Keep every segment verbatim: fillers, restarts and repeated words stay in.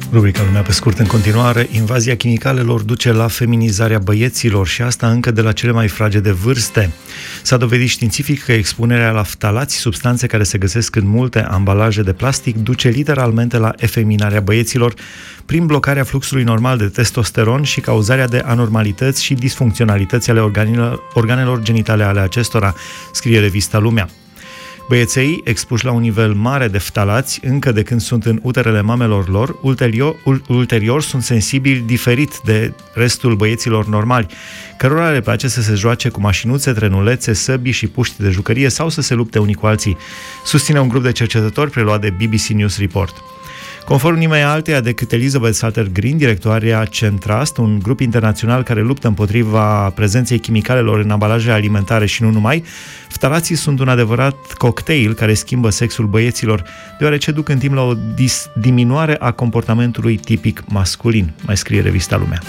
Rubrica Lumea pe scurt în continuare. Invazia chimicalelor duce la feminizarea băieților și asta încă de la cele mai fragede vârste. S-a dovedit științific că expunerea la ftalați, substanțe care se găsesc în multe ambalaje de plastic, duce literalmente la efeminarea băieților prin blocarea fluxului normal de testosteron și cauzarea de anormalități și disfuncționalități ale organelor, organelor genitale ale acestora, scrie revista Lumea. Băieței, expuși la un nivel mare de ftalați, încă de când sunt în uterele mamelor lor, ulterior, ulterior sunt sensibili diferit de restul băieților normali, cărora le place să se joace cu mașinuțe, trenulețe, săbii și puști de jucărie sau să se lupte unii cu alții, susține un grup de cercetători preluat de B B C News Report. Conform nimeni alteia decât Elizabeth Salter-Green, directoarea ChemTrust, un grup internațional care luptă împotriva prezenței chimicalelor în ambalaje alimentare și nu numai, ftalații sunt un adevărat cocktail care schimbă sexul băieților, deoarece duc în timp la o dis- diminuare a comportamentului tipic masculin, mai scrie revista Lumea.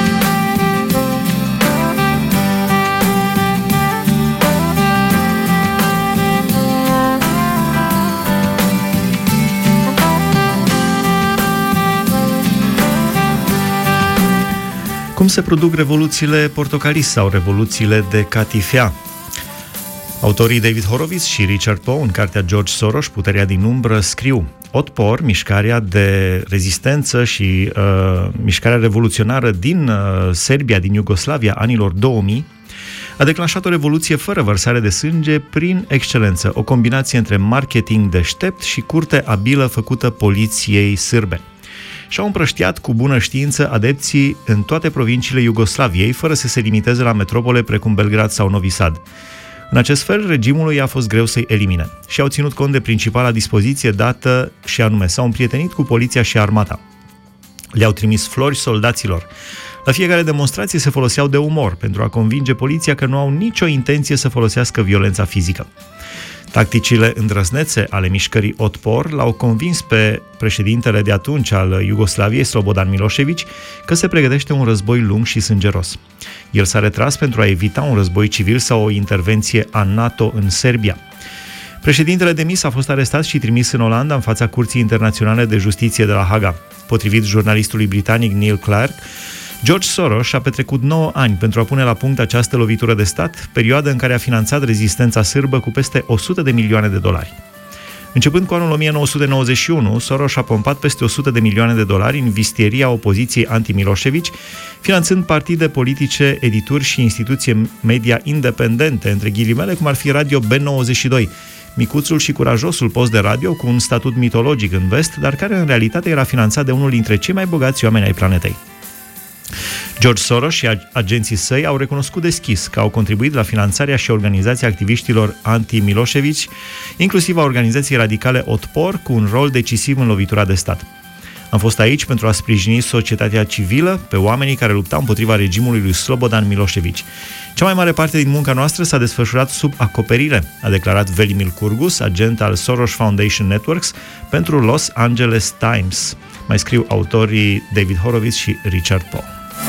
Cum se produc revoluțiile portocalii sau revoluțiile de catifea? Autorii David Horowitz și Richard Poe, în cartea George Soros, Puterea din umbră, scriu: Otpor, mișcarea de rezistență și uh, mișcarea revoluționară din uh, Serbia, din Iugoslavia, anilor două mii, a declanșat o revoluție fără vărsare de sânge prin excelență, o combinație între marketing deștept și curte abilă făcută poliției sârbe. Și-au împrăștiat cu bună știință adepții în toate provinciile Iugoslaviei, fără să se limiteze la metropole precum Belgrad sau Novi Sad. În acest fel, regimului a fost greu să-i elimine și au ținut cont de principala dispoziție dată și anume s-au împrietenit cu poliția și armata. Le-au trimis flori soldaților. La fiecare demonstrație se foloseau de umor pentru a convinge poliția că nu au nicio intenție să folosească violența fizică. Tacticile îndrăznețe ale mișcării Otpor l-au convins pe președintele de atunci al Iugoslaviei, Slobodan Milošević, că se pregătește un război lung și sângeros. El s-a retras pentru a evita un război civil sau o intervenție a NATO în Serbia. Președintele demis a fost arestat și trimis în Olanda în fața Curții Internaționale de Justiție de la Haga. Potrivit jurnalistului britanic Neil Clark, George Soros a petrecut nouă ani pentru a pune la punct această lovitură de stat, perioadă în care a finanțat rezistența sârbă cu peste o sută de milioane de dolari. Începând cu anul o mie nouă sute nouăzeci și unu, Soros a pompat peste o sută de milioane de dolari în vistieria opoziției anti-Milošević, finanțând partide politice, edituri și instituții media independente, între ghilimele, cum ar fi Radio B nouăzeci și doi, micuțul și curajosul post de radio cu un statut mitologic în vest, dar care în realitate era finanțat de unul dintre cei mai bogați oameni ai planetei. George Soros și agenții săi au recunoscut deschis că au contribuit la finanțarea și organizația activiștilor anti-Milošević, inclusiv a organizației radicale Otpor, cu un rol decisiv în lovitura de stat. Am fost aici pentru a sprijini societatea civilă, pe oamenii care luptau împotriva regimului lui Slobodan Milošević. Cea mai mare parte din munca noastră s-a desfășurat sub acoperire, a declarat Velimir Kurgus, agent al Soros Foundation Networks, pentru Los Angeles Times. Mai scriu autorii David Horowitz și Richard Poe.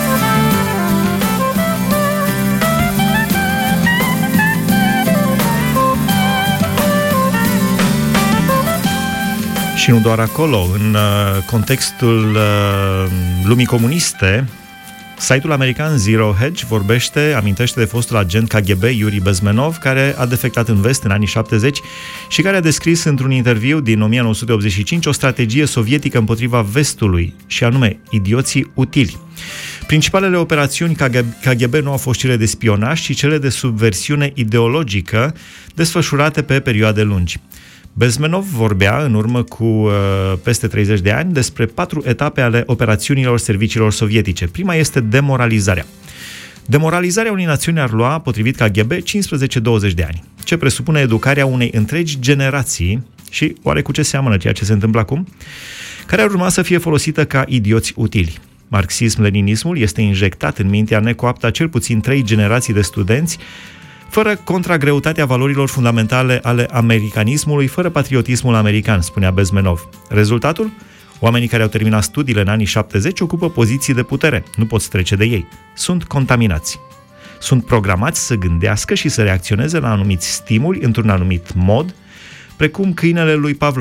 Și nu doar acolo, în uh, contextul uh, lumii comuniste, site-ul american Zero Hedge vorbește, amintește de fostul agent K G B Yuri Bezmenov, care a defectat în vest în anii șaptezeci și care a descris într-un interviu din o mie nouă sute optzeci și cinci o strategie sovietică împotriva vestului, și anume idioții utili. Principalele operațiuni K G B nu au fost cele de spionaj, ci cele de subversiune ideologică desfășurate pe perioade lungi. Bezmenov vorbea, în urmă cu uh, peste treizeci de ani, despre patru etape ale operațiunilor serviciilor sovietice. Prima este demoralizarea. Demoralizarea unei națiuni ar lua, potrivit K G B, cincisprezece douăzeci de ani, ce presupune educarea unei întregi generații, și oare cu ce seamănă ceea ce se întâmplă acum, care ar urma să fie folosită ca idioți utili. Marxism-leninismul este injectat în mintea necoaptă a cel puțin trei generații de studenți, fără contragreutatea valorilor fundamentale ale americanismului, fără patriotismul american, spunea Bezmenov. Rezultatul? Oamenii care au terminat studiile în anii șaptezeci ocupă poziții de putere, nu poți trece de ei. Sunt contaminați. Sunt programați să gândească și să reacționeze la anumiți stimuli într-un anumit mod, precum câinele lui Pavlov.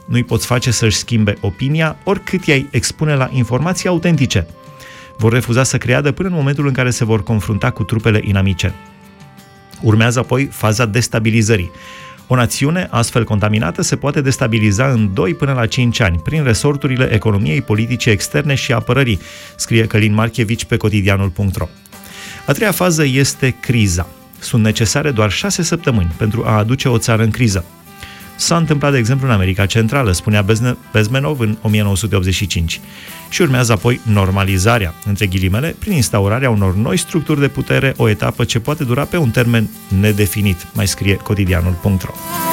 Nu-i poți face să-și schimbe opinia, oricât i-ai expune la informații autentice. Vor refuza să creadă până în momentul în care se vor confrunta cu trupele inamice. Urmează apoi faza destabilizării. O națiune astfel contaminată se poate destabiliza în doi până la cinci ani, prin resorturile economiei, politice, externe și apărării, scrie Călin Marchevici pe cotidianul punct ro. A treia fază este criza. Sunt necesare doar șase săptămâni pentru a aduce o țară în criză. S-a întâmplat, de exemplu, în America Centrală, spunea Bezmenov în o mie nouă sute optzeci și cinci. Și urmează apoi normalizarea, între ghilimele, prin instaurarea unor noi structuri de putere, o etapă ce poate dura pe un termen nedefinit, mai scrie cotidianul punct ro.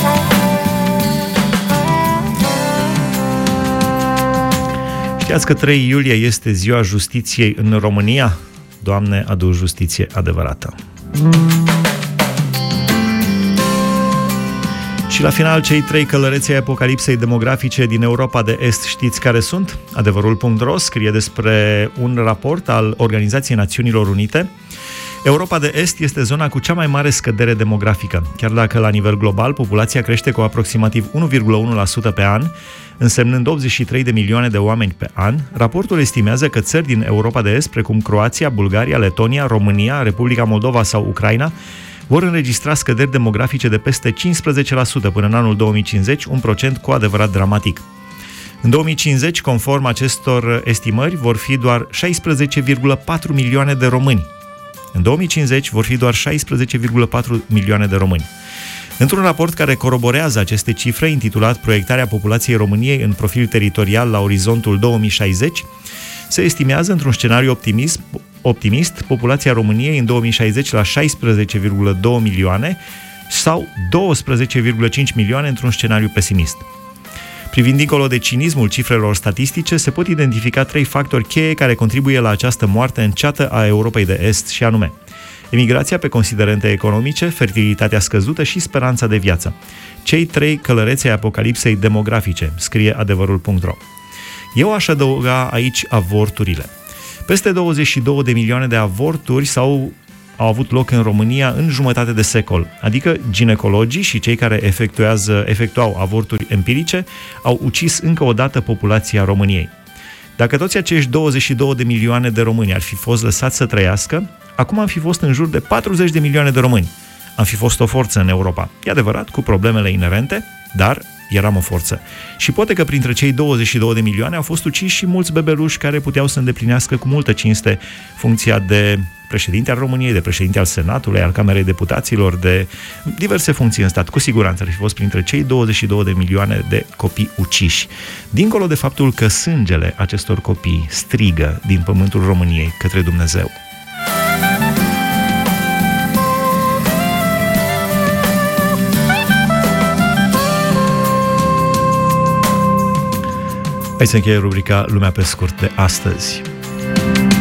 Știați că trei iulie este ziua justiției în România? Doamne, adu justiție adevărată! Și la final, cei trei călăreți ai apocalipsei demografice din Europa de Est, știți care sunt? Adevărul punct ro scrie despre un raport al Organizației Națiunilor Unite. Europa de Est este zona cu cea mai mare scădere demografică. Chiar dacă la nivel global populația crește cu aproximativ unu virgulă unu la sută pe an, însemnând optzeci și trei de milioane de oameni pe an, raportul estimează că țări din Europa de Est, precum Croația, Bulgaria, Letonia, România, Republica Moldova sau Ucraina, vor înregistra scăderi demografice de peste cincisprezece la sută până în anul două mii cincizeci, un procent cu adevărat dramatic. În două mii cincizeci, conform acestor estimări, vor fi doar șaisprezece virgulă patru milioane de români. În două mii cincizeci vor fi doar șaisprezece virgulă patru milioane de români. Într-un raport care coroborează aceste cifre, intitulat Proiectarea populației României în profil teritorial la orizontul două mii șaizeci, se estimează într-un scenariu optimist, optimist populația României în două mii șaizeci la șaisprezece virgulă doi milioane sau doisprezece virgulă cinci milioane într-un scenariu pesimist. Privind dincolo de cinismul cifrelor statistice, se pot identifica trei factori cheie care contribuie la această moarte înceată a Europei de Est, și anume emigrația pe considerente economice, fertilitatea scăzută și speranța de viață. Cei trei călăreți ai apocalipsei demografice, scrie adevărul punct ro. Eu aș adăuga aici avorturile. Peste douăzeci și două de milioane de avorturi s-au, au avut loc în România în jumătate de secol, adică ginecologii și cei care efectuează, efectuau avorturi empirice au ucis încă o dată populația României. Dacă toți acești douăzeci și două de milioane de români ar fi fost lăsați să trăiască, acum am fi fost în jur de patruzeci de milioane de români. Am fi fost o forță în Europa. E adevărat, cu problemele inerente, dar eram o forță. Și poate că printre cei douăzeci și două de milioane au fost uciși și mulți bebeluși care puteau să îndeplinească cu multă cinste funcția de președinte al României, de președinte al Senatului, al Camerei Deputaților, de diverse funcții în stat. Cu siguranță ar fi fost printre cei douăzeci și două de milioane de copii uciși. Dincolo de faptul că sângele acestor copii strigă din pământul României către Dumnezeu. Hai să încheie rubrica Lumea pe scurt de astăzi.